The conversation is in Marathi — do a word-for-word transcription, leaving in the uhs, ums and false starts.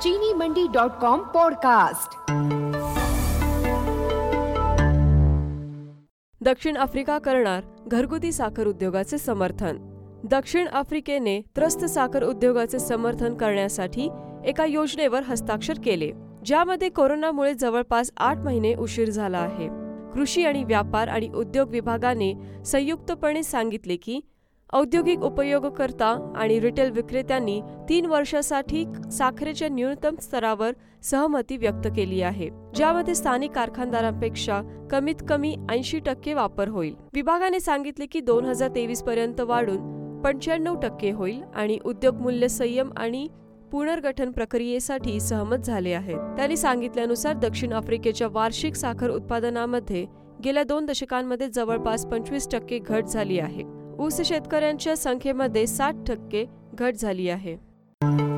चीनी मंडी डॉट कॉम पॉडकास्ट। दक्षिण आफ्रिका करणार घरगुती साखर उद्योगाचे समर्थन। दक्षिण आफ्रिकेने त्रस्त साखर उद्योगाचे समर्थन करण्यासाठी एका योजनेवर हस्ताक्षर केले, ज्यामध्ये कोरोनामुळे जवळपास आठ महिने उशीर झाला आहे। कृषी आणि व्यापार आणि उद्योग विभागाने संयुक्तपणे सांगितले की औद्योगिक उपयोगकर्ता आणि रिटेल विक्रेत्यांनी तीन वर्षासाठी साखरेच्या न्यूनतम स्तरावर सहमती व्यक्त केली आहे, ज्यामध्ये स्थानिक कारखानदारांपेक्षा कमीत कमी ऐंशी टक्के वापर होईल। विभागाने सांगितले की दोन हजार तेवीस पर्यंत वाढून पंच्याण्णव टक्के होईल आणि उद्योग मूल्य संयम आणि पुनर्गठन प्रक्रियेसाठी सहमत झाले आहेत। त्यांनी सांगितल्यानुसार दक्षिण आफ्रिकेच्या वार्षिक साखर उत्पादनामध्ये गेल्या दोन दशकांमध्ये जवळपास पंचवीस टक्के घट झाली आहे। ऊस शेतकऱ्यांच्या संख्येमध्ये साठ टक्के घट झाली आहे।